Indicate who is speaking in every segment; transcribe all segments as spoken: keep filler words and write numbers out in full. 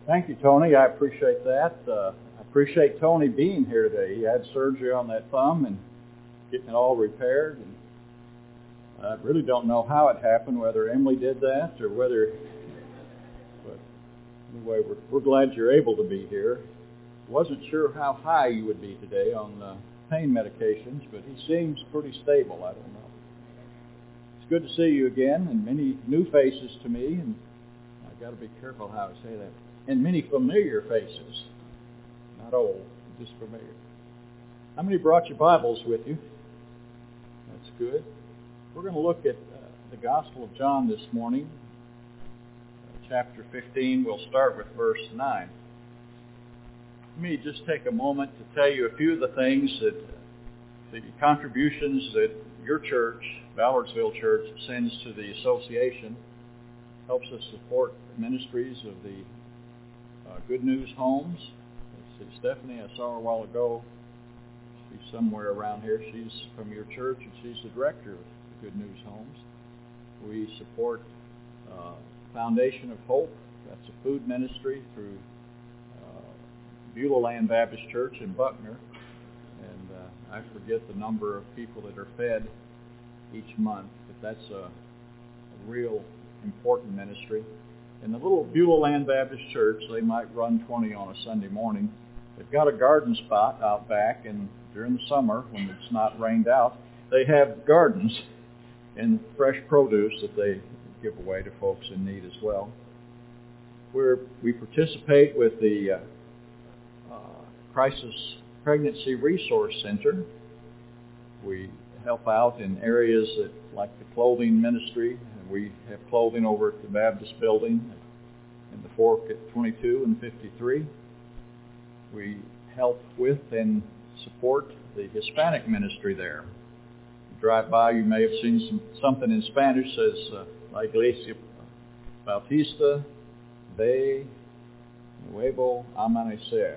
Speaker 1: Thank you, Tony. I appreciate that. Uh, I appreciate Tony being here today. He had surgery on that thumb and getting it all repaired. And I really don't know how it happened, whether Emily did that or whether... But anyway, we're, we're glad you're able to be here. Wasn't sure how high you would be today on uh, pain medications, but he seems pretty stable. I don't know. It's good to see you again, and many new faces to me, and I've got to be careful how I say that. And many familiar faces. Not old, just familiar. How many brought your Bibles with you? That's good. We're going to look at uh, the Gospel of John this morning. Uh, chapter fifteen, we'll start with verse nine. Let me just take a moment to tell you a few of the things that, the contributions that your church, Ballardsville Church, sends to the association. Helps us support ministries of the Uh, Good News Homes. Let's see, Stephanie, I saw her a while ago. She's somewhere around here. She's from your church, and she's the director of Good News Homes. We support uh, Foundation of Hope. That's a food ministry through uh, Beulah Land Baptist Church in Buckner. And uh, I forget the number of people that are fed each month, but that's a, a real important ministry. In the little Beulah Land Baptist Church, they might run twenty on a Sunday morning. They've got a garden spot out back, and during the summer, when it's not rained out, they have gardens and fresh produce that they give away to folks in need as well. We're, we participate with the uh, uh, Crisis Pregnancy Resource Center. We help out in areas that, like the clothing ministry. We have clothing over at the Baptist building in the Fork at twenty-two and fifty-three. We help with and support the Hispanic ministry there. You drive by, you may have seen some, something in Spanish that says uh, La Iglesia Bautista de Nuevo Amanecer.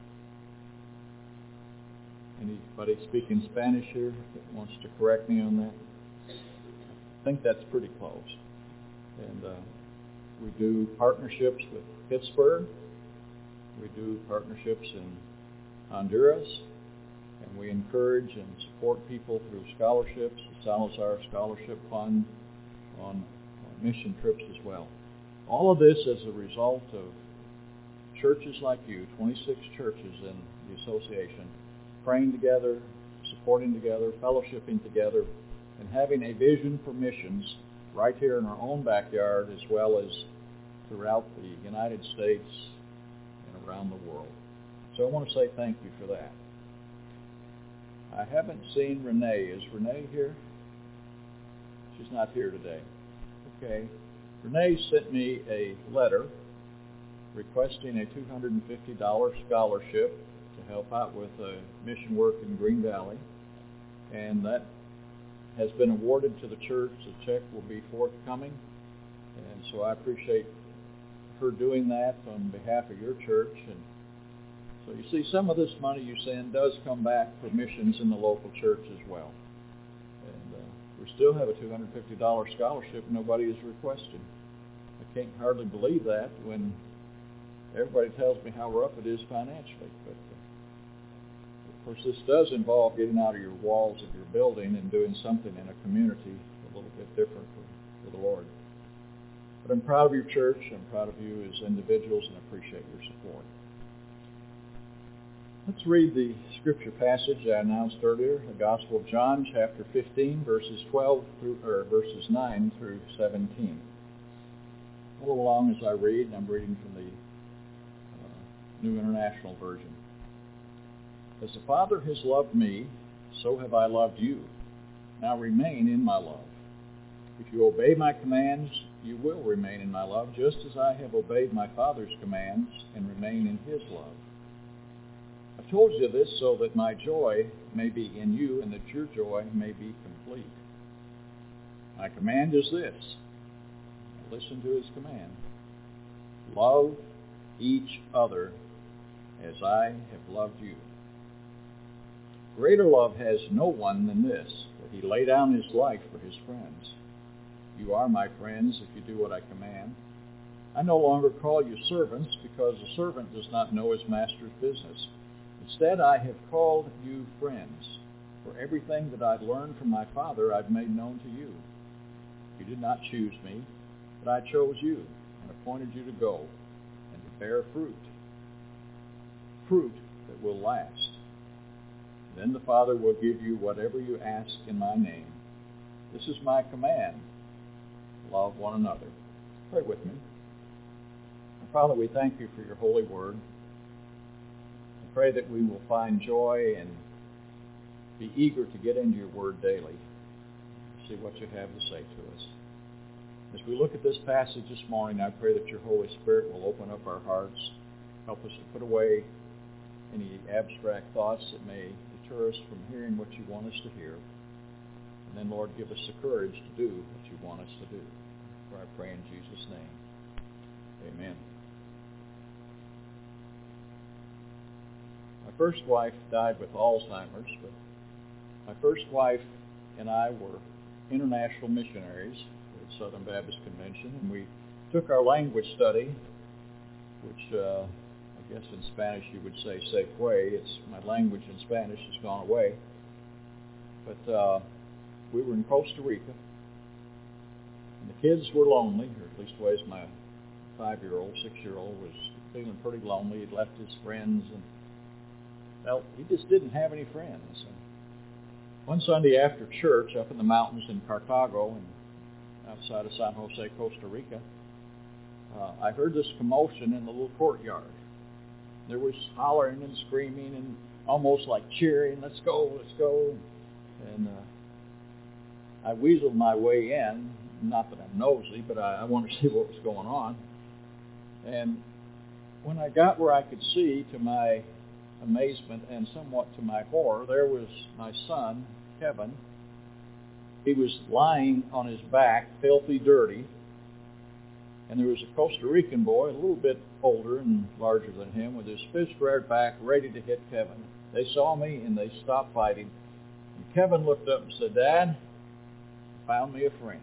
Speaker 1: Anybody speaking Spanish here that wants to correct me on that? I think that's pretty close. And uh, we do partnerships with Pittsburgh. We do partnerships in Honduras. And we encourage and support people through scholarships, the Salazar Scholarship Fund, on, on mission trips as well. All of this as a result of churches like you, twenty-six churches in the association, praying together, supporting together, fellowshipping together, and having a vision for missions right here in our own backyard as well as throughout the United States and around the world. So I want to say thank you for that. I haven't seen Renee. Is Renee here? She's not here today. Okay. Renee sent me a letter requesting a two hundred fifty dollars scholarship to help out with uh, mission work in Green Valley. And that has been awarded to the church. The check will be forthcoming. And so I appreciate her doing that on behalf of your church. And so you see, some of this money you send does come back for missions in the local church as well. And uh, we still have a two hundred fifty dollars scholarship nobody is requesting. I can't hardly believe that when everybody tells me how rough it is financially. But uh, Of course, this does involve getting out of your walls of your building and doing something in a community a little bit different for, for the Lord. But I'm proud of your church. I'm proud of you as individuals and appreciate your support. Let's read the scripture passage I announced earlier, the Gospel of John, chapter fifteen, verses twelve through or verses nine through seventeen. Follow along as I read. I'm reading from the uh, New International Version. As the Father has loved me, so have I loved you. Now remain in my love. If you obey my commands, you will remain in my love, just as I have obeyed my Father's commands and remain in his love. I've told you this so that my joy may be in you and that your joy may be complete. My command is this. Listen to his command. Love each other as I have loved you. Greater love has no one than this, that he lay down his life for his friends. You are my friends if you do what I command. I no longer call you servants, because a servant does not know his master's business. Instead, I have called you friends, for everything that I've learned from my Father I've made known to you. You did not choose me, but I chose you and appointed you to go and to bear fruit, fruit that will last. Then the Father will give you whatever you ask in my name. This is my command. Love one another. Pray with me. And Father, we thank you for your holy word. I pray that we will find joy and be eager to get into your word daily, see what you have to say to us. As we look at this passage this morning, I pray that your Holy Spirit will open up our hearts, help us to put away any abstract thoughts that may deter us from hearing what you want us to hear. And then, Lord, give us the courage to do what you want us to do. For I pray in Jesus' name. Amen. My first wife died with Alzheimer's, but my first wife and I were international missionaries with Southern Baptist Convention, and we took our language study, which uh, I guess in Spanish you would say se fue. It's my language in Spanish has gone away. But uh, we were in Costa Rica, and the kids were lonely, or at least was my five-year-old, six-year-old was feeling pretty lonely. He'd left his friends, and well, he just didn't have any friends. And one Sunday after church up in the mountains in Cartago and outside of San Jose, Costa Rica, uh, I heard this commotion in the little courtyard. There was hollering and screaming and almost like cheering, let's go, let's go. And uh, I weaseled my way in, not that I'm nosy, but I, I wanted to see what was going on. And when I got where I could see, to my amazement and somewhat to my horror, there was my son, Kevin. He was lying on his back, filthy dirty, and there was a Costa Rican boy, a little bit older and larger than him, with his fist reared back, ready to hit Kevin. They saw me and they stopped fighting. And Kevin looked up and said, "Dad, found me a friend."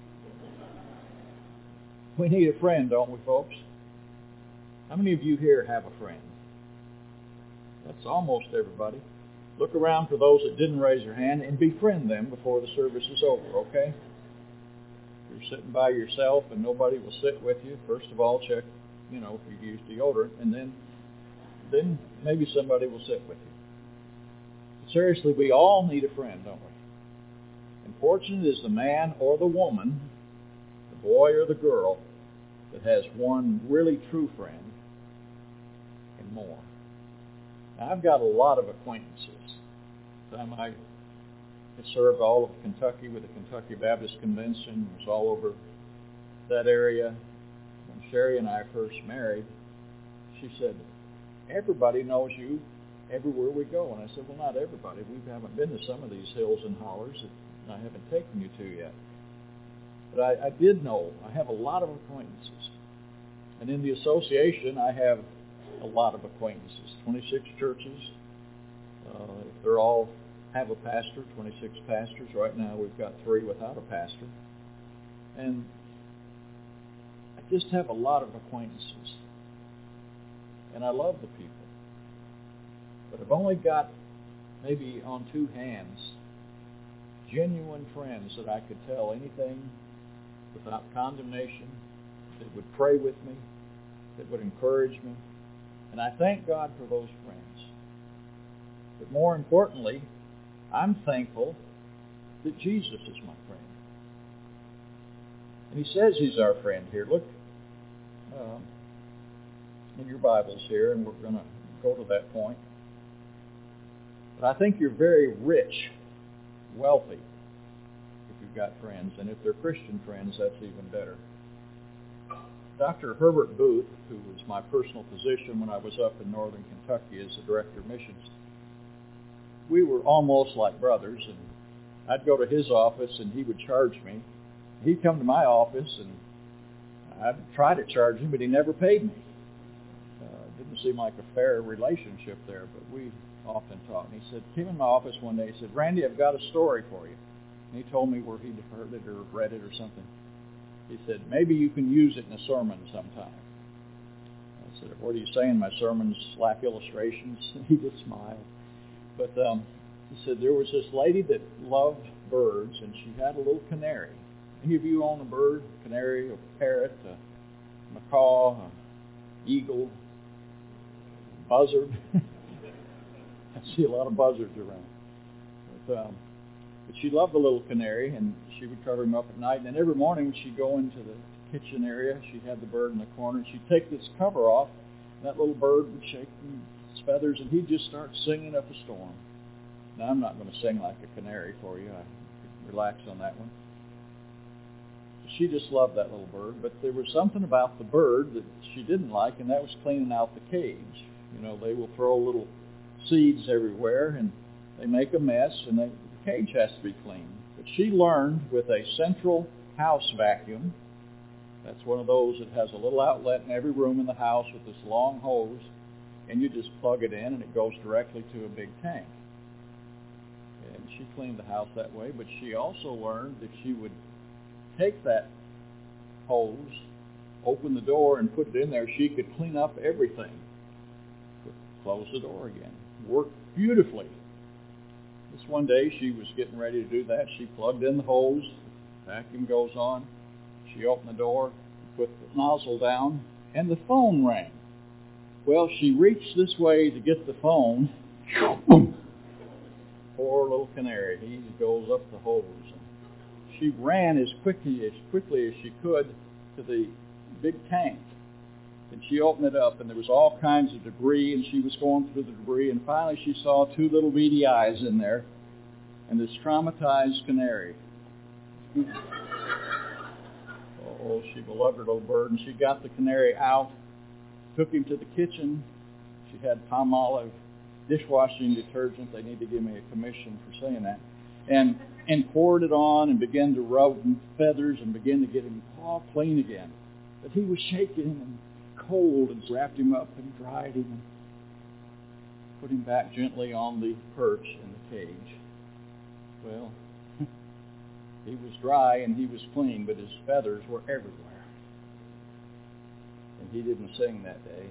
Speaker 1: We need a friend, don't we, folks? How many of you here have a friend? That's almost everybody. Look around for those that didn't raise their hand and befriend them before the service is over, okay? If you're sitting by yourself and nobody will sit with you, first of all, check, you know, if you've used deodorant, and then, then maybe somebody will sit with you. But seriously, we all need a friend, don't we? And fortunate is the man or the woman, the boy or the girl, that has one really true friend and more. Now, I've got a lot of acquaintances. Time I served all of Kentucky with the Kentucky Baptist Convention, was all over that area. When Sherry and I first married, she said, "Everybody knows you everywhere we go." And I said, "Well, not everybody. We haven't been to some of these hills and hollers that I haven't taken you to yet." But I, I did know. I have a lot of acquaintances. And in the association, I have a lot of acquaintances. twenty-six churches. Uh, if they're all have a pastor, twenty-six pastors. Right now we've got three without a pastor. And I just have a lot of acquaintances. And I love the people. But I've only got maybe on two hands genuine friends that I could tell anything without condemnation, that would pray with me, that would encourage me. And I thank God for those friends. But more importantly, I'm thankful that Jesus is my friend. And he says he's our friend here. Look uh, in your Bibles here, and we're going to go to that point. But I think you're very rich, wealthy, if you've got friends. And if they're Christian friends, that's even better. Doctor Herbert Booth, who was my personal physician when I was up in northern Kentucky as the director of missions, we were almost like brothers, and I'd go to his office and he would charge me. He'd come to my office and I'd try to charge him, but he never paid me. Uh, it didn't seem like a fair relationship there, but we often talked. And he said, came in my office one day, he said, "Randy, I've got a story for you." And he told me where he'd heard it or read it or something. He said, maybe you can use it in a sermon sometime. I said, what are you saying? My sermons lack illustrations? He just smiled. But um, he said, there was this lady that loved birds, and she had a little canary. Any of you own a bird? Canary, a parrot, a macaw, a eagle, buzzard? I see a lot of buzzards around. But, um, but she loved the little canary, and she would cover him up at night. And then every morning when she'd go into the kitchen area, she had the bird in the corner, and she'd take this cover off. That little bird would shake his feathers, and he'd just start singing up a storm. Now, I'm not going to sing like a canary for you. I relax on that one. She just loved that little bird, but there was something about the bird that she didn't like, and that was cleaning out the cage. You know, they will throw little seeds everywhere, and they make a mess, and they, the cage has to be cleaned. But she learned with a central house vacuum. That's one of those that has a little outlet in every room in the house with this long hose, and you just plug it in, and it goes directly to a big tank. And she cleaned the house that way, but she also learned that she would take that hose, open the door, and put it in there. She could clean up everything. Close the door again. Worked beautifully. This one day she was getting ready to do that. She plugged in the hose. The vacuum goes on. She opened the door, put the nozzle down, and the phone rang. Well, she reached this way to get the phone. Poor little canary. He goes up the hose. She ran as quickly as quickly as she could to the big tank. And she opened it up, and there was all kinds of debris, and she was going through the debris, and finally she saw two little beady eyes in there, and this traumatized canary. Oh, she beloved her little bird, and she got the canary out, took him to the kitchen. She had Palmolive dishwashing detergent. They need to give me a commission for saying that. And and poured it on and began to rub feathers and began to get him all clean again. But he was shaking and cold, and wrapped him up and dried him and put him back gently on the perch in the cage. Well, he was dry and he was clean, but his feathers were everywhere. And he didn't sing that day.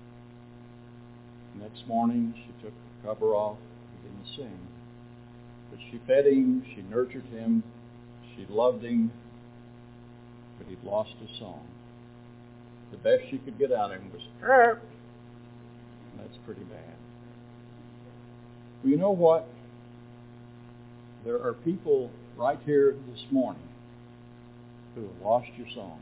Speaker 1: Next morning, she took the cover off. He didn't sing. But she fed him, she nurtured him, she loved him, but he'd lost his song. The best she could get out of him was, "Err." That's pretty bad. Well, you know what? There are people right here this morning who have lost your song.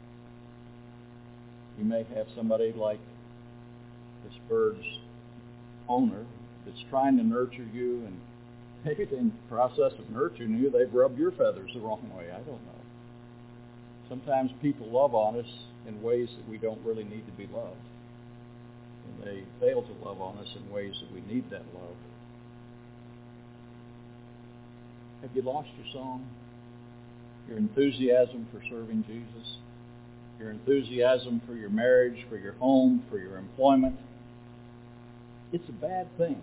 Speaker 1: You may have somebody like this bird's owner that's trying to nurture you, and maybe in the process of nurturing you, they've rubbed your feathers the wrong way. I don't know. Sometimes people love on us in ways that we don't really need to be loved. And they fail to love on us in ways that we need that love. Have you lost your song? Your enthusiasm for serving Jesus? Your enthusiasm for your marriage, for your home, for your employment? It's a bad thing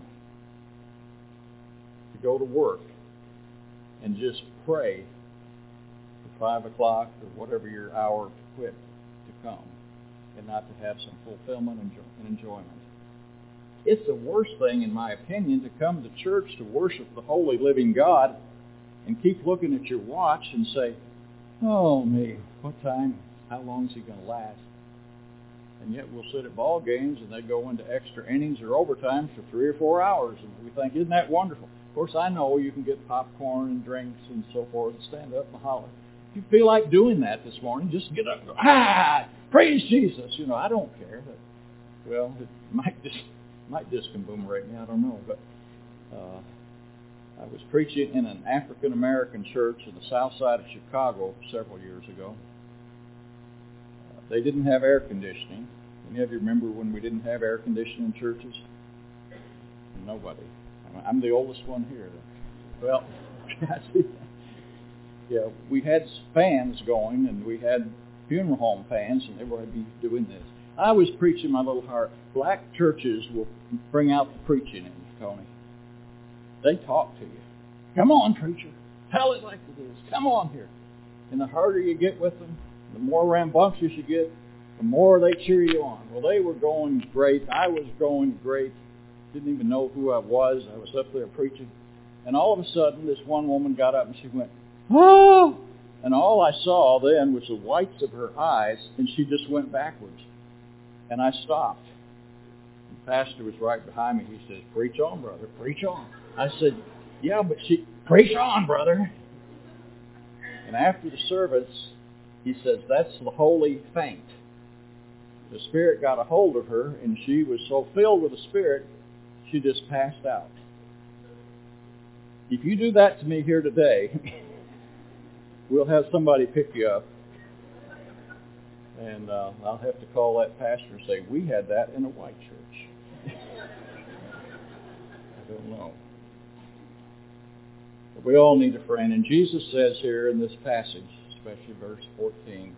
Speaker 1: to go to work and just pray for five o'clock or whatever your hour to quit to come, and not to have some fulfillment and enjoyment. It's the worst thing, in my opinion, to come to church to worship the holy living God and keep looking at your watch and say, "Oh me, what time? How long is he going to last?" And yet we'll sit at ball games and they go into extra innings or overtime for three or four hours, and we think, "Isn't that wonderful?" Of course, I know you can get popcorn and drinks and so forth and stand up and holler. If you feel like doing that this morning, just get up and go, "Ah, praise Jesus." You know, I don't care. But, well, it might just might discombobulate me. I don't know. But uh, I was preaching in an African-American church in the south side of Chicago several years ago. Uh, they didn't have air conditioning. Any of you remember when we didn't have air conditioning in churches? Nobody. I'm the oldest one here. Well, yeah, we had fans going, and we had funeral home fans, and everybody would be doing this. I was preaching my little heart. Black churches will bring out the preaching in you, Tony. They talk to you. "Come on, preacher. Tell it like it is. Come on here." And the harder you get with them, The more rambunctious you get, the more they cheer you on. Well, they were going great. I was going great. Didn't even know who I was. I was up there preaching. And all of a sudden, this one woman got up and she went, "Oh!" And all I saw then was the whites of her eyes, and she just went backwards. And I stopped. The pastor was right behind me. He says, "Preach on, brother. Preach on." I said, "Yeah, but she, preach on, brother." And after the service, he says, "That's the holy faint." The Spirit got a hold of her, and she was so filled with the Spirit, she just passed out. If you do that to me here today, we'll have somebody pick you up. And uh, I'll have to call that pastor and say, "We had that in a white church." I don't know. But we all need a friend. And Jesus says here in this passage, especially verse fourteen,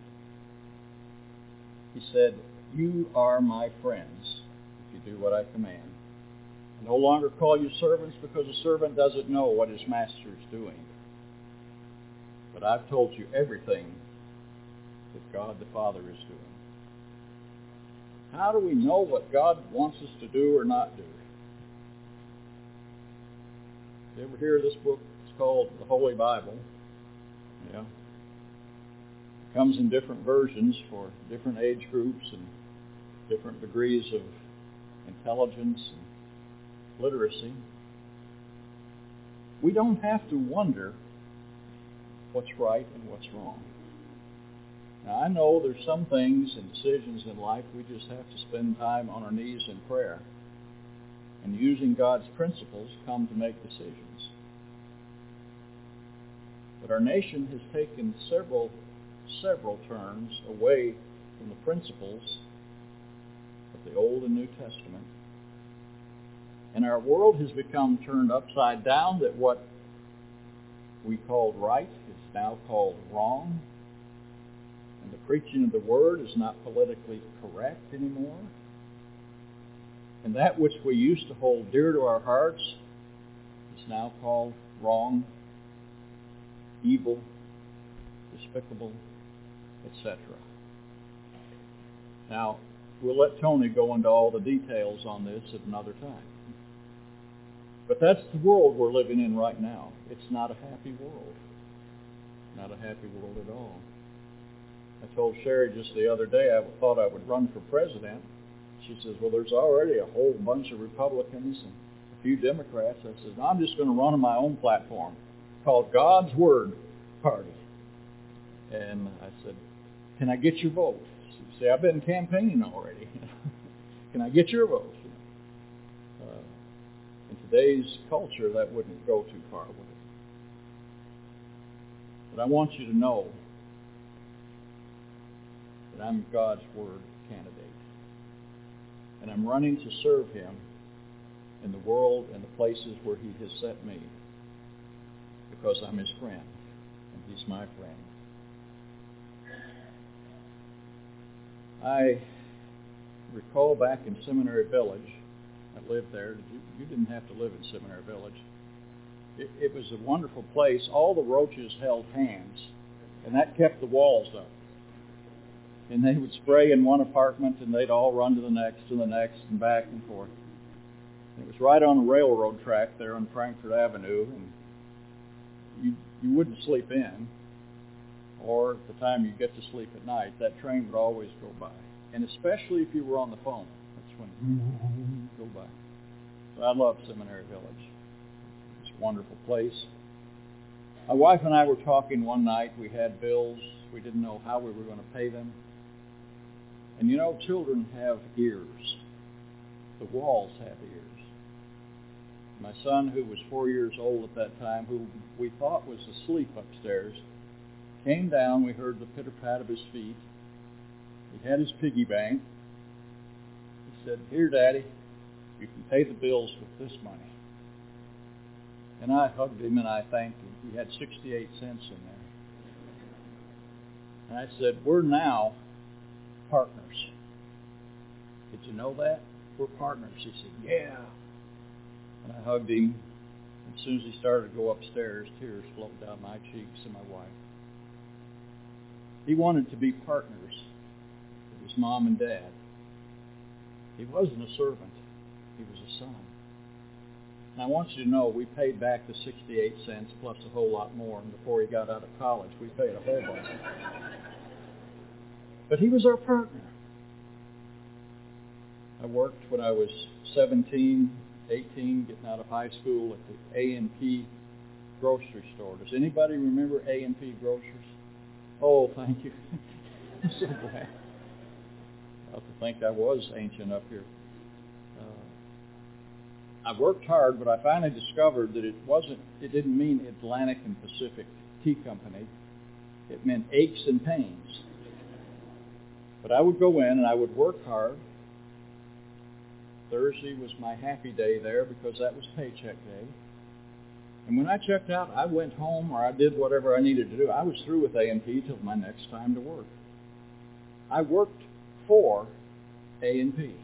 Speaker 1: He said, "You are my friends if you do what I command. I no longer call you servants because a servant doesn't know what his master is doing. But I've told you everything that God the Father is doing." How do we know what God wants us to do or not do? You ever hear of this book? It's called the Holy Bible. Yeah. It comes in different versions for different age groups and different degrees of intelligence and literacy. We don't have to wonder what's right and what's wrong. Now, I know there's some things and decisions in life we just have to spend time on our knees in prayer and using God's principles come to make decisions. But our nation has taken several, several turns away from the principles of the Old and New Testament. And our world has become turned upside down, that what we called right is now called wrong. And the preaching of the Word is not politically correct anymore. And that which we used to hold dear to our hearts is now called wrong, evil, despicable, et cetera. Now, we'll let Tony go into all the details on this at another time. But that's the world we're living in right now. It's not a happy world. Not a happy world at all. I told Sherry just the other day I thought I would run for president. She says, "Well, there's already a whole bunch of Republicans and a few Democrats." I said, "No, I'm just going to run on my own platform called God's Word Party." And I said, "Can I get your vote?" She said, "I've been campaigning already." "Can I get your vote?" Uh, in today's culture, that wouldn't go too far, would it? But I want you to know that I'm God's Word candidate. And I'm running to serve Him in the world and the places where He has set me, because I'm His friend, and He's my friend. I recall back in Seminary Village, I lived there. You, you didn't have to live in Seminary Village. It, it was a wonderful place. All the roaches held hands, and that kept the walls up. And they would spray in one apartment, and they'd all run to the next, and the next, and back and forth. It was right on the railroad track there on Frankfort Avenue, and you you wouldn't sleep in, or at the time you get to sleep at night, that train would always go by. And especially if you were on the phone, that's when it would go by. So I love Seminary Village. It's a wonderful place. My wife and I were talking one night. We had bills. We didn't know how we were going to pay them. And you know, children have ears. The walls have ears. My son, who was four years old at that time, who we thought was asleep upstairs, came down. We heard the pitter-pat of his feet. He had his piggy bank. He said, "Here, Daddy, you can pay the bills with this money." And I hugged him and I thanked him. He had sixty-eight cents in there. And I said, "We're now partners. Did you know that? We're partners." He said, "Yeah." And I hugged him. As soon as he started to go upstairs, tears flowed down my cheeks and my wife. He wanted to be partners with his mom and dad. He wasn't a servant. He was a son. And I want you to know we paid back the sixty-eight cents plus a whole lot more. And before he got out of college, we paid a whole bunch. But he was our partner. I worked when I was seventeen, eighteen, getting out of high school at the A and P grocery store. Does anybody remember A and P Grocers? Oh, thank you. I'm so glad. I have to think I was ancient up here. Uh, I worked hard, but I finally discovered that it wasn't, it didn't mean Atlantic and Pacific Tea Company. It meant aches and pains. But I would go in and I would work hard. Thursday was my happy day there because that was paycheck day. And when I checked out, I went home or I did whatever I needed to do. I was through with A and P till my next time to work. I worked for A and P.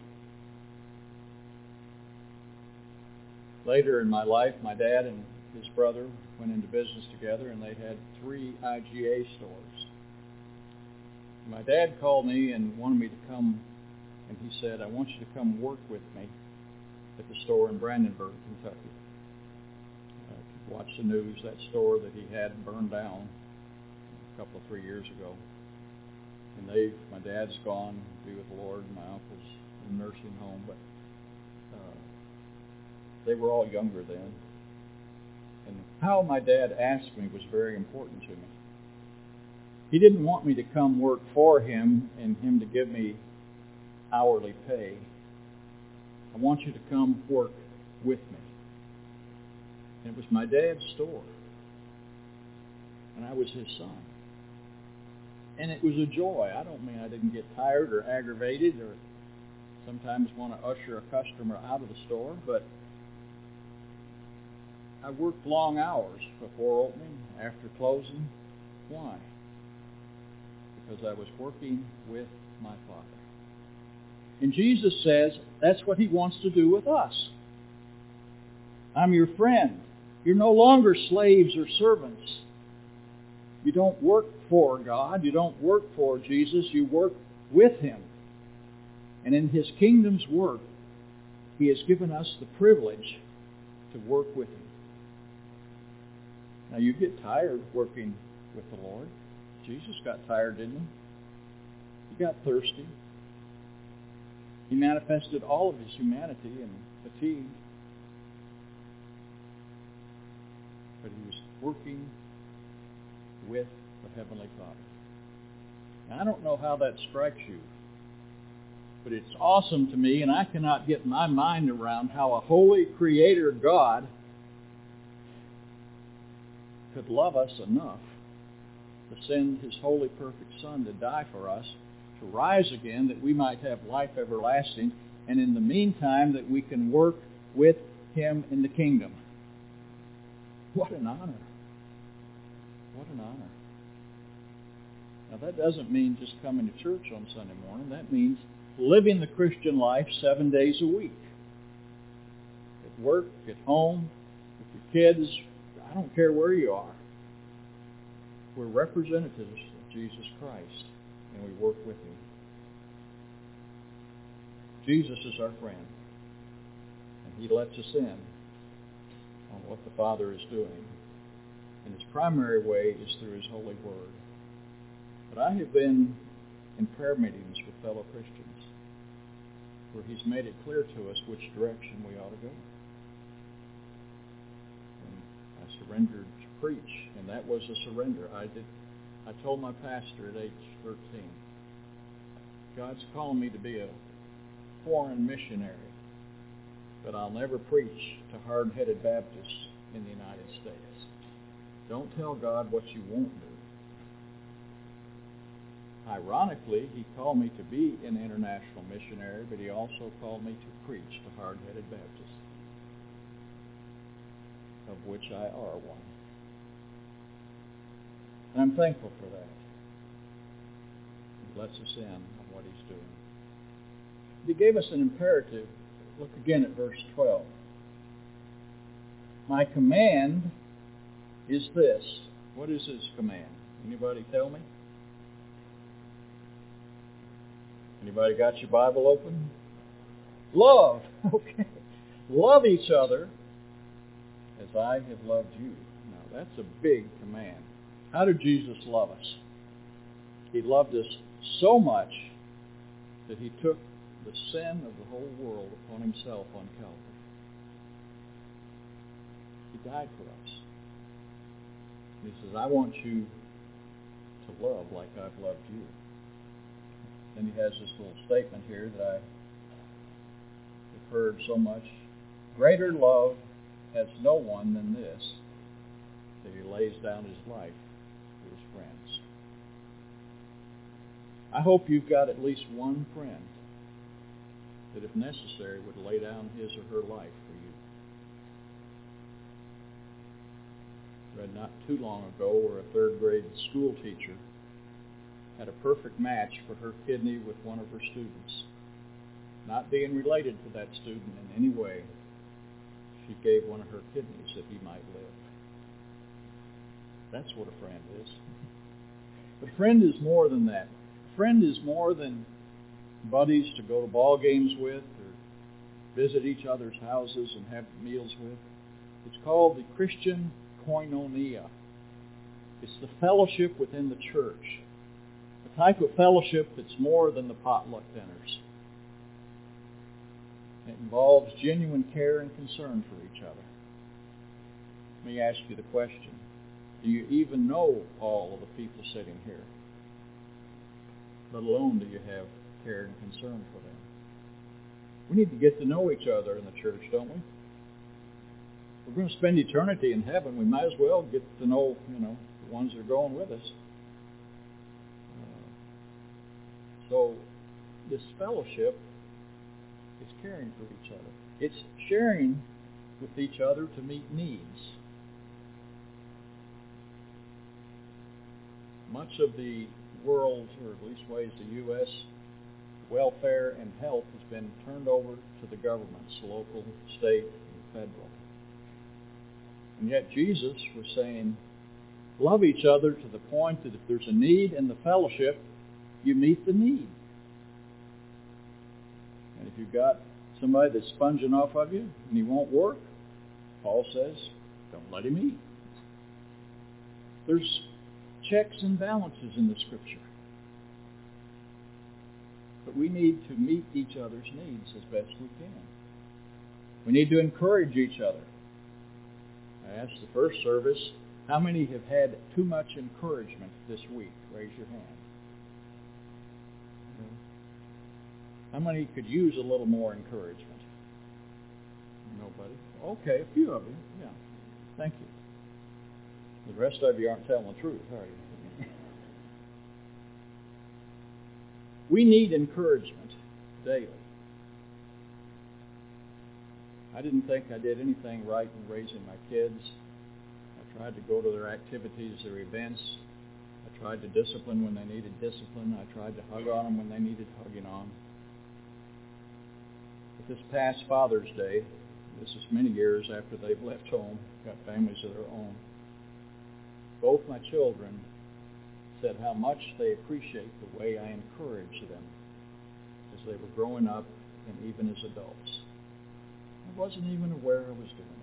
Speaker 1: Later in my life, my dad and his brother went into business together, and they had three I G A stores. My dad called me and wanted me to come, and he said, I want you to come work with me at the store in Brandenburg, Kentucky. I watched the news, that store that he had burned down a couple of three years ago. And they, my dad's gone to be with the Lord, and my uncle's in a nursing home, but uh, they were all younger then. And how my dad asked me was very important to me. He didn't want me to come work for him and him to give me hourly pay. I want you to come work with me. And it was my dad's store. And I was his son. And it was a joy. I don't mean I didn't get tired or aggravated or sometimes want to usher a customer out of the store, but I worked long hours before opening, after closing. Why? Because I was working with my Father. And Jesus says that's what he wants to do with us. I'm your friend. You're no longer slaves or servants. You don't work for God. You don't work for Jesus. You work with him. And in his kingdom's work, he has given us the privilege to work with him. Now, you get tired working with the Lord. Jesus got tired, didn't he? He got thirsty. He manifested all of his humanity in fatigue. But he was working with the Heavenly Father. Now, I don't know how that strikes you, but it's awesome to me, and I cannot get my mind around how a holy Creator God could love us enough to send his holy, perfect Son to die for us, to rise again, that we might have life everlasting, and in the meantime that we can work with him in the kingdom. What an honor. What an honor. Now that doesn't mean just coming to church on Sunday morning. That means living the Christian life seven days a week. At work, at home, with your kids. I don't care where you are. We're representatives of Jesus Christ, and we work with him. Jesus is our friend, and he lets us in on what the Father is doing. And his primary way is through his holy word. But I have been in prayer meetings with fellow Christians where he's made it clear to us which direction we ought to go. And I surrendered to preach, and that was a surrender. I did. I told my pastor at age thirteen, God's calling me to be a foreign missionary, but I'll never preach to hard-headed Baptists in the United States. Don't tell God what you won't do. Ironically, he called me to be an international missionary, but he also called me to preach to hard-headed Baptists, of which I are one. And I'm thankful for that. He lets us in on what he's doing. He gave us an imperative. Look again at verse twelve. My command is this. What is his command? Anybody tell me? Anybody got your Bible open? Love. Okay. Love each other as I have loved you. Now, that's a big command. How did Jesus love us? He loved us so much that he took the sin of the whole world upon himself on Calvary. He died for us. And he says, I want you to love like I've loved you. Then he has this little statement here that I have heard so much. Greater love has no one than this, that he lays down his life for his friends. I hope you've got at least one friend that, if necessary, would lay down his or her life for you. I read not too long ago where a third grade school teacher had a perfect match for her kidney with one of her students. Not being related to that student in any way, she gave one of her kidneys that he might live. That's what a friend is. But a friend is more than that. A friend is more than buddies to go to ball games with or visit each other's houses and have meals with. It's called the Christian koinonia. It's the fellowship within the church. A type of fellowship that's more than the potluck dinners. It involves genuine care and concern for each other. Let me ask you the question. Do you even know all of the people sitting here? Let alone do you have care and concern for them? We need to get to know each other in the church, don't we? We're going to spend eternity in heaven. We might as well get to know, you know, the ones that are going with us. Uh, so this fellowship is caring for each other. It's sharing with each other to meet needs. Much of the world, or at least ways the U S welfare and health has been turned over to the governments, local, state, and federal. And yet Jesus was saying, love each other to the point that if there's a need in the fellowship, you meet the need. And if you've got somebody that's sponging off of you and he won't work, Paul says, don't let him eat. There's checks and balances in the Scripture. But we need to meet each other's needs as best we can. We need to encourage each other. I asked the first service, how many have had too much encouragement this week? Raise your hand. How many could use a little more encouragement? Nobody. Okay, a few of you. Yeah. Thank you. The rest of you aren't telling the truth, are you? We need encouragement daily. I didn't think I did anything right in raising my kids. I tried to go to their activities, their events. I tried to discipline when they needed discipline. I tried to hug on them when they needed hugging on. But this past Father's Day, this is many years after they've left home, got families of their own, both my children said how much they appreciate the way I encouraged them as they were growing up and even as adults. I wasn't even aware I was doing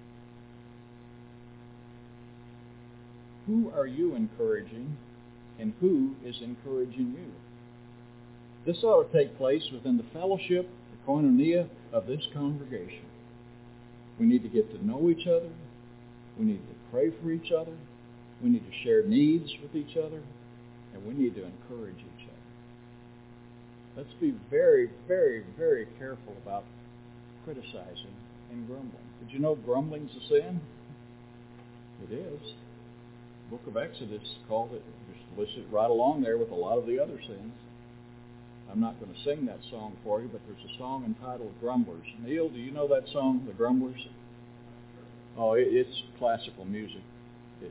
Speaker 1: it. Who are you encouraging, and who is encouraging you? This ought to take place within the fellowship, the koinonia of this congregation. We need to get to know each other. We need to pray for each other. We need to share needs with each other. And we need to encourage each other. Let's be very, very, very careful about criticizing and grumbling. Did you know grumbling's a sin? It is. The book of Exodus called it, just listed right along there with a lot of the other sins. I'm not going to sing that song for you, but there's a song entitled Grumblers. Neil, do you know that song, The Grumblers? Oh, it, it's classical music. It,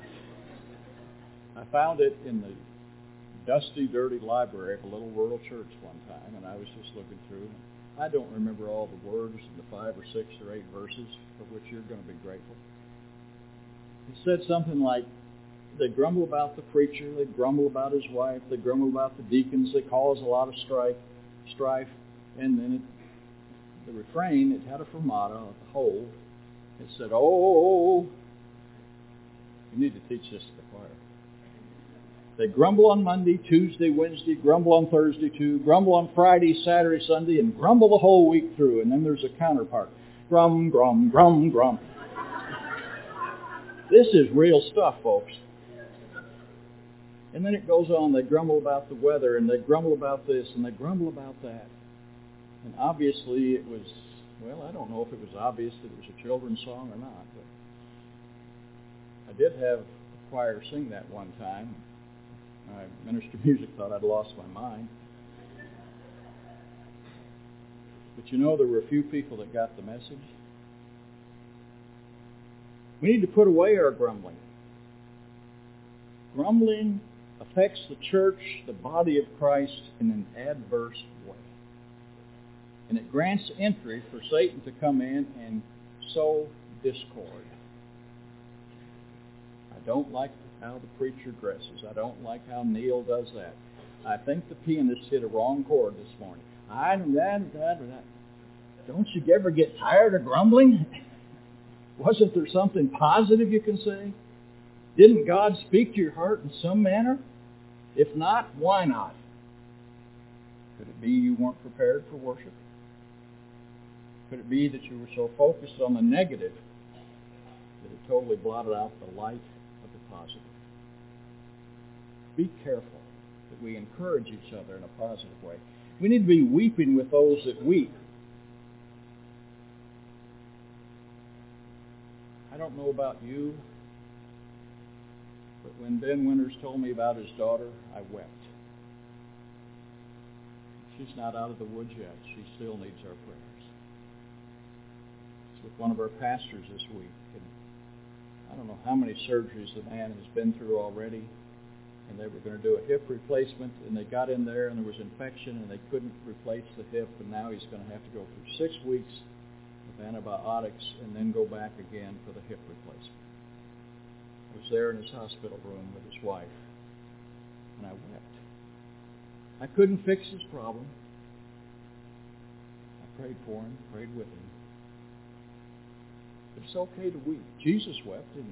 Speaker 1: I found it in the dusty, dirty library of a little rural church one time, and I was just looking through. I don't remember all the words in the five or six or eight verses, for which you're going to be grateful. It said something like, they grumble about the preacher, they grumble about his wife, they grumble about the deacons, they cause a lot of strife, strife, and then it, the refrain, it had a fermata at the whole. It said, oh, you need to teach this to the choir. They grumble on Monday, Tuesday, Wednesday, grumble on Thursday too, grumble on Friday, Saturday, Sunday, and grumble the whole week through. And then there's a counterpart. Grum, grum, grum, grum. This is real stuff, folks. And then it goes on. They grumble about the weather, and they grumble about this, and they grumble about that. And obviously it was, well, I don't know if it was obvious that it was a children's song or not, but I did have a choir sing that one time. My minister of music thought I'd lost my mind. But you know, there were a few people that got the message. We need to put away our grumbling. Grumbling affects the church, the body of Christ, in an adverse way. And it grants entry for Satan to come in and sow discord. I don't like how the preacher dresses. I don't like how Neil does that. I think the pianist hit a wrong chord this morning. I that, that, that. Don't you ever get tired of grumbling? Wasn't there something positive you can say? Didn't God speak to your heart in some manner? If not, why not? Could it be you weren't prepared for worship? Could it be that you were so focused on the negative that it totally blotted out the light of the positive? Be careful that we encourage each other in a positive way. We need to be weeping with those that weep. I don't know about you, but when Ben Winters told me about his daughter, I wept. She's not out of the woods yet. She still needs our prayers. It's with one of our pastors this week. And I don't know how many surgeries the man has been through already. And they were going to do a hip replacement, and they got in there, and there was infection, and they couldn't replace the hip, and now he's going to have to go through six weeks of antibiotics and then go back again for the hip replacement. I was there in his hospital room with his wife, and I wept. I couldn't fix his problem. I prayed for him, prayed with him. But it's okay to weep. Jesus wept, didn't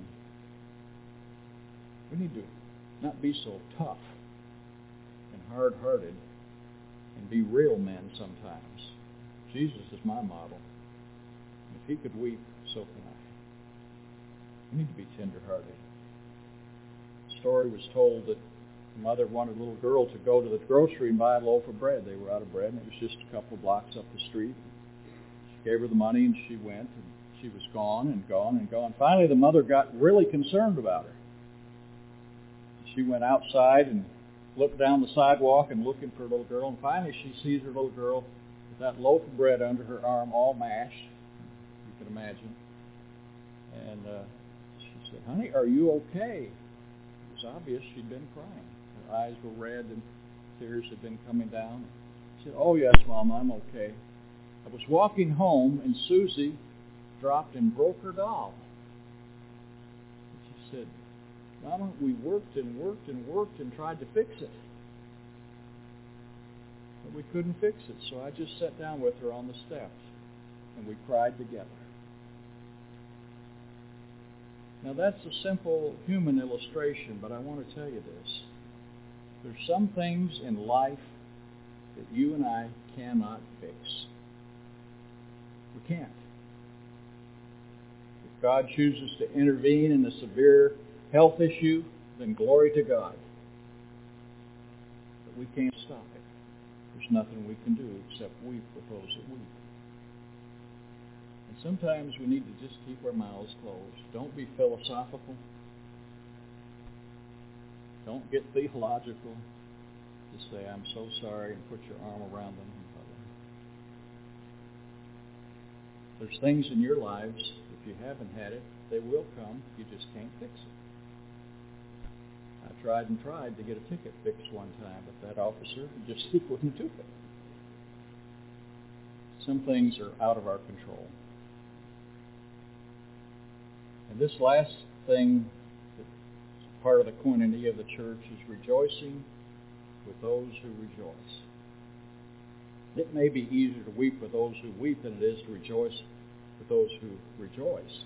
Speaker 1: he? We need to not be so tough and hard-hearted and be real men sometimes. Jesus is my model. If he could weep, so can I. We need to be tender-hearted. A story was told that the mother wanted a little girl to go to the grocery and buy a loaf of bread. They were out of bread, and it was just a couple of blocks up the street. She gave her the money, and she went, and she was gone and gone and gone. Finally, the mother got really concerned about her. She went outside and looked down the sidewalk and looking for a little girl. And finally she sees her little girl with that loaf of bread under her arm, all mashed, you can imagine. And uh, she said, "Honey, are you okay?" It was obvious she'd been crying. Her eyes were red and tears had been coming down. She said, "Oh, yes, Mom, I'm okay. I was walking home and Susie dropped and broke her doll." And she said, "Mama, we worked and worked and worked and tried to fix it. But we couldn't fix it, so I just sat down with her on the steps, and we cried together." Now that's a simple human illustration, but I want to tell you this. There's some things in life that you and I cannot fix. We can't. If God chooses to intervene in a severe health issue, then glory to God. But we can't stop it. There's nothing we can do except weep with those that weep. And sometimes we need to just keep our mouths closed. Don't be philosophical. Don't get theological. Just say, "I'm so sorry," and put your arm around them and hug them. There's things in your lives, if you haven't had it, they will come. You just can't fix it. I tried and tried to get a ticket fixed one time, but that officer just he wouldn't do it. Some things are out of our control. And this last thing that part of the koinonia of the church is rejoicing with those who rejoice. It may be easier to weep with those who weep than it is to rejoice with those who rejoice.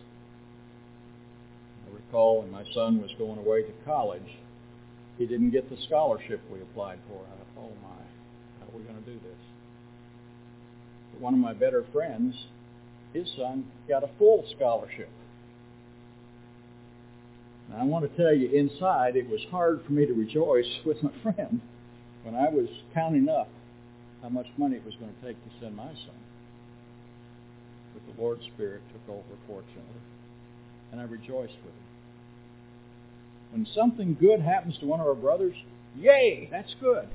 Speaker 1: I recall when my son was going away to college, he didn't get the scholarship we applied for. I thought, oh my, how are we going to do this? But one of my better friends, his son got a full scholarship. Now, I want to tell you, inside, it was hard for me to rejoice with my friend when I was counting up how much money it was going to take to send my son. But the Lord's Spirit took over, fortunately, and I rejoiced with him. When something good happens to one of our brothers, yay, that's good.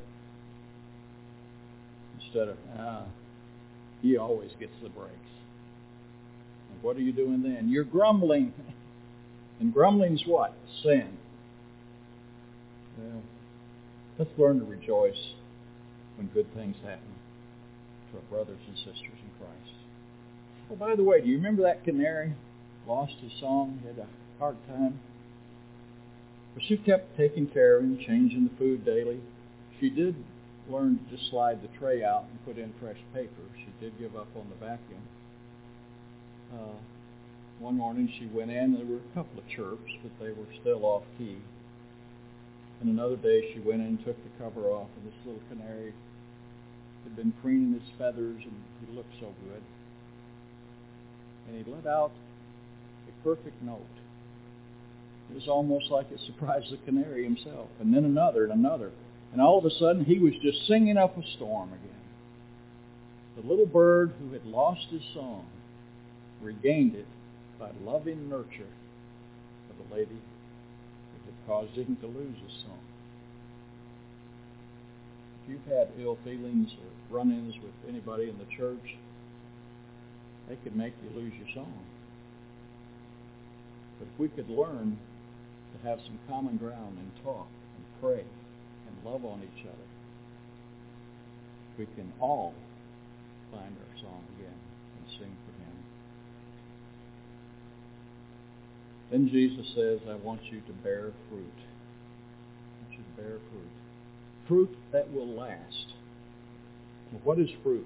Speaker 1: Instead of, ah, he always gets the breaks. And what are you doing then? You're grumbling. And grumbling's what? Sin. Well, let's learn to rejoice when good things happen to our brothers and sisters in Christ. Oh, by the way, do you remember that canary lost his song? He had a hard time. But she kept taking care of him, changing the food daily. She did learn to just slide the tray out and put in fresh paper. She did give up on the vacuum. Uh, one morning she went in, and there were a couple of chirps, but they were still off key. And another day she went in and took the cover off, and this little canary had been preening his feathers, and he looked so good. And he let out a perfect note. It was almost like it surprised the canary himself. And then another and another. And all of a sudden, he was just singing up a storm again. The little bird who had lost his song regained it by loving nurture of the lady that had caused him to lose his song. If you've had ill feelings or run-ins with anybody in the church, they could make you lose your song. But if we could learn to have some common ground and talk and pray and love on each other, we can all find our song again and sing for him. Then Jesus says, I want you to bear fruit. I want you to bear fruit. Fruit that will last. Well, what is fruit?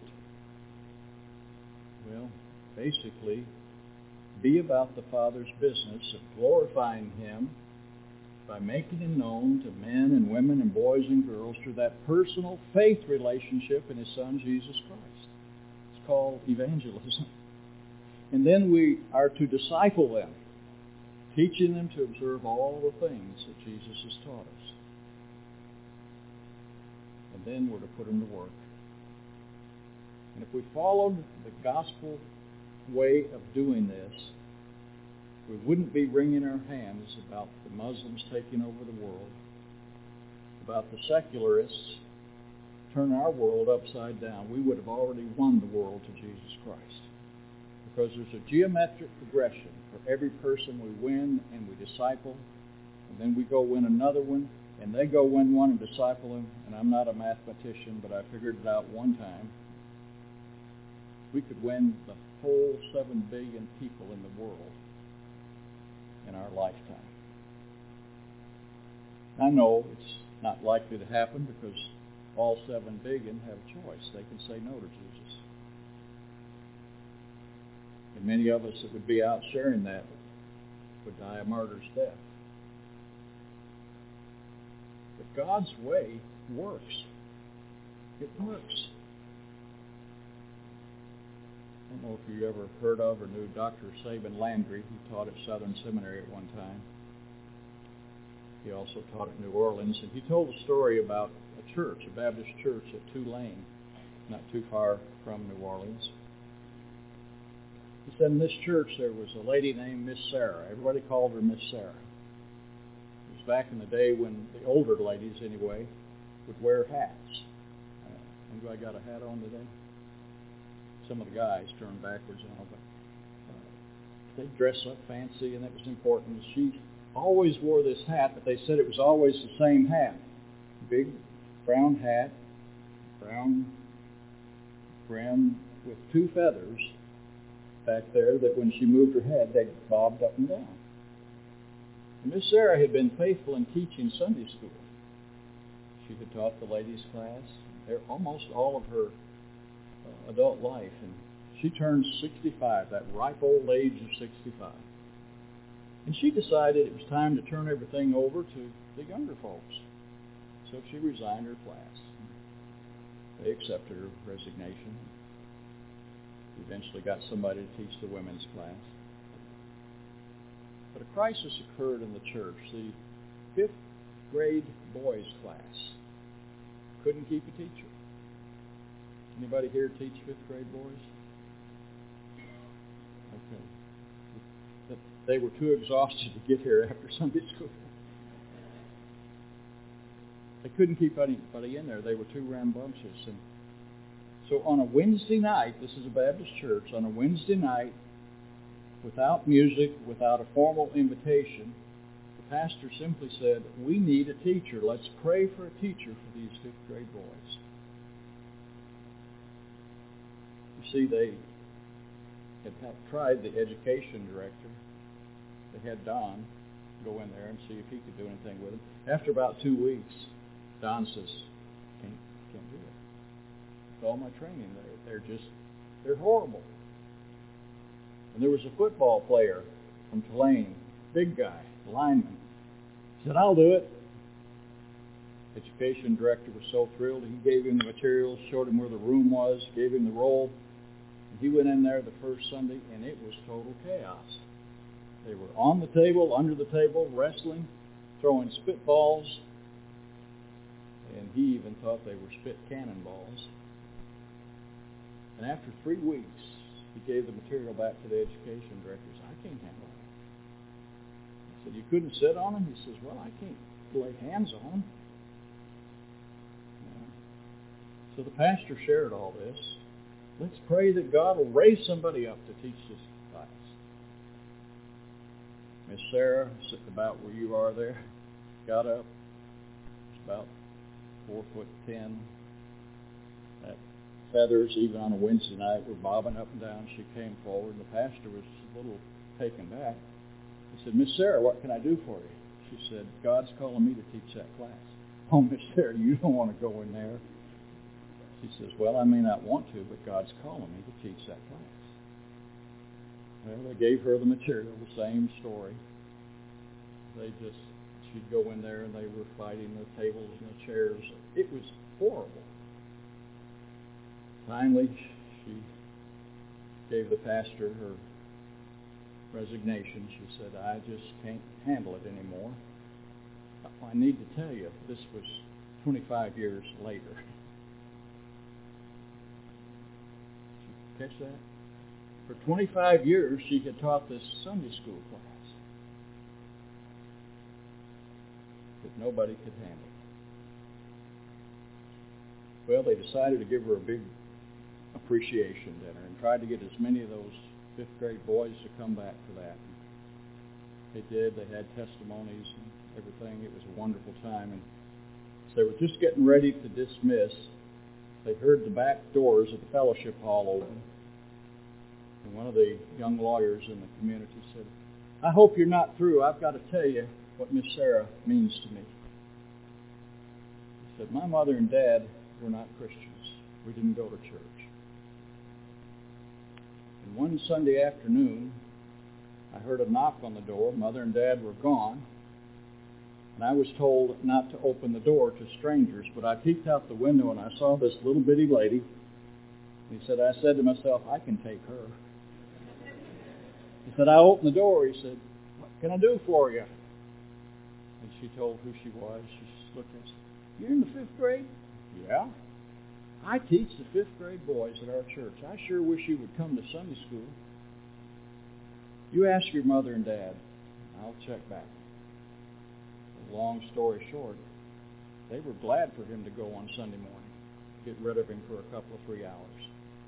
Speaker 1: Well, basically, be about the Father's business of glorifying him by making him known to men and women and boys and girls through that personal faith relationship in his Son, Jesus Christ. It's called evangelism. And then we are to disciple them, teaching them to observe all the things that Jesus has taught us. And then we're to put them to work. And if we followed the gospel way of doing this, we wouldn't be wringing our hands about the Muslims taking over the world, about the secularists turning our world upside down. We would have already won the world to Jesus Christ. Because there's a geometric progression for every person we win and we disciple, and then we go win another one, and they go win one and disciple them. And I'm not a mathematician, but I figured it out one time. We could win the whole seven billion people in the world in our lifetime. I know it's not likely to happen because all seven billion have a choice. They can say no to Jesus. And many of us that would be out sharing that would die a martyr's death. But God's way works. It works. I don't know if you ever heard of or knew Doctor Sabin Landry. He taught at Southern Seminary at one time. He also taught at New Orleans. And he told a story about a church, a Baptist church at Tulane, not too far from New Orleans. He said in this church there was a lady named Miss Sarah. Everybody called her Miss Sarah. It was back in the day when the older ladies, anyway, would wear hats. Uh, anybody got a hat on today? Some of the guys turned backwards and all, but uh, they dressed up fancy, and that was important. She always wore this hat, but they said it was always the same hat. Big brown hat, brown brim with two feathers back there that when she moved her head, they bobbed up and down. Miss Sarah had been faithful in teaching Sunday school. She had taught the ladies' class almost all of her uh, adult life, and she turned sixty-five, that ripe old age of sixty-five. And she decided it was time to turn everything over to the younger folks. So she resigned her class. They accepted her resignation. Eventually got somebody to teach the women's class. But a crisis occurred in the church. The fifth grade boys class couldn't keep a teacher. Anybody here teach fifth grade boys? Okay. They were too exhausted to get here after Sunday school. They couldn't keep anybody in there. They were too rambunctious. And so on a Wednesday night, this is a Baptist church, on a Wednesday night, without music, without a formal invitation, the pastor simply said, we need a teacher. Let's pray for a teacher for these fifth grade boys. You see, they had tried the education director. They had Don go in there and see if he could do anything with them. After about two weeks, Don says, can't, can't do it. With all my training, they're, they're just, they're horrible. And there was a football player from Tulane, big guy, lineman. He said, I'll do it. Education director was so thrilled. He gave him the materials, showed him where the room was, gave him the roll. And he went in there the first Sunday, and it was total chaos. They were on the table, under the table, wrestling, throwing spitballs. And he even thought they were spit cannonballs. And after three weeks, he gave the material back to the education director. He said, I can't handle it. He said, you couldn't sit on them? He says, well, I can't lay hands on them. Yeah. So the pastor shared all this. Let's pray that God will raise somebody up to teach this class. Miss Sarah, sitting about where you are there, got up. She's about four foot ten. That feathers, even on a Wednesday night, were bobbing up and down. She came forward, and the pastor was a little taken back. He said, Miss Sarah, what can I do for you? She said, God's calling me to teach that class. Oh, Miss Sarah, you don't want to go in there. She says, well, I may not want to, but God's calling me to teach that class. Well, they gave her the material, the same story. They just, she'd go in there, and they were fighting the tables and the chairs. It was horrible. Finally, she gave the pastor her resignation. She said, I just can't handle it anymore. I need to tell you, this was twenty-five years later. Did you catch that? For twenty-five years, she had taught this Sunday school class that nobody could handle. Well, they decided to give her a big appreciation dinner and tried to get as many of those fifth grade boys to come back for that. They did. They had testimonies and everything. It was a wonderful time. And as they were just getting ready to dismiss, they heard the back doors of the fellowship hall open. And one of the young lawyers in the community said, I hope you're not through. I've got to tell you what Miss Sarah means to me. He said, my mother and dad were not Christians. We didn't go to church. And one Sunday afternoon, I heard a knock on the door. Mother and Dad were gone. And I was told not to open the door to strangers. But I peeked out the window and I saw this little bitty lady. He said, I said to myself, I can take her. He said, I opened the door. He said, what can I do for you? And she told who she was. She just looked at us. You're in the fifth grade? Yeah. I teach the fifth grade boys at our church. I sure wish you would come to Sunday school. You ask your mother and dad. I'll check back. Long story short, they were glad for him to go on Sunday morning, get rid of him for a couple of three hours.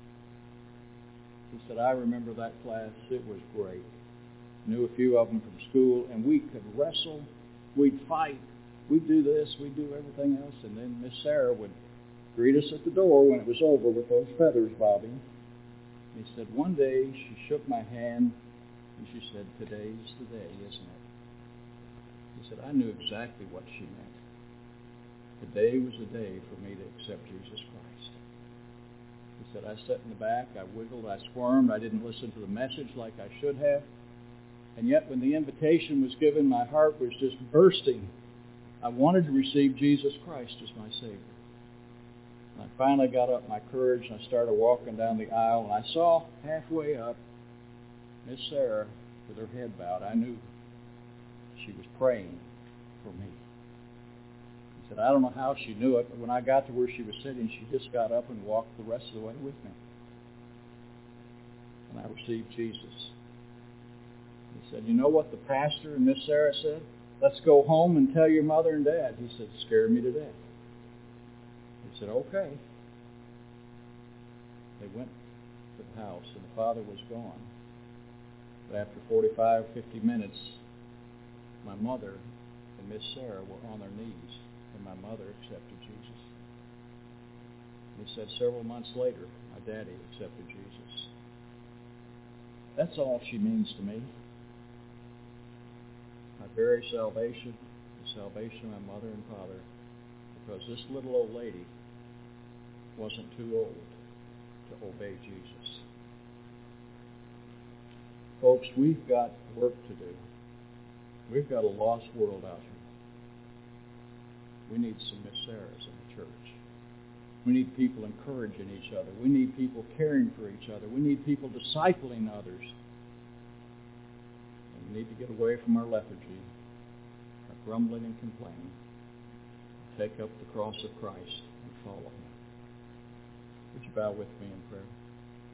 Speaker 1: He said, I remember that class. It was great. Knew a few of them from school, and we could wrestle. We'd fight. We'd do this. We'd do everything else. And then Miss Sarah would greet us at the door when it was over with those feathers bobbing. He said, one day she shook my hand and she said, today's the day, isn't it? He said, I knew exactly what she meant. Today was the day for me to accept Jesus Christ. He said, I sat in the back, I wiggled, I squirmed, I didn't listen to the message like I should have. And yet when the invitation was given, my heart was just bursting. I wanted to receive Jesus Christ as my Savior. And I finally got up my courage and I started walking down the aisle, and I saw halfway up Miss Sarah with her head bowed. I knew she was praying for me. He said, I don't know how she knew it, but when I got to where she was sitting, she just got up and walked the rest of the way with me. And I received Jesus. He said, you know what the pastor and Miss Sarah said? Let's go home and tell your mother and dad. He said, scared me to death. He said, okay. They went to the house, and the father was gone. But after forty-five, fifty minutes, my mother and Miss Sarah were on their knees, and my mother accepted Jesus. And he said several months later, my daddy accepted Jesus. That's all she means to me. My very salvation, the salvation of my mother and father, because this little old lady wasn't too old to obey Jesus. Folks, we've got work to do. We've got a lost world out here. We need some Miss Sarahs in the church. We need people encouraging each other. We need people caring for each other. We need people discipling others. And we need to get away from our lethargy, our grumbling and complaining, take up the cross of Christ and follow him. Would you bow with me in prayer?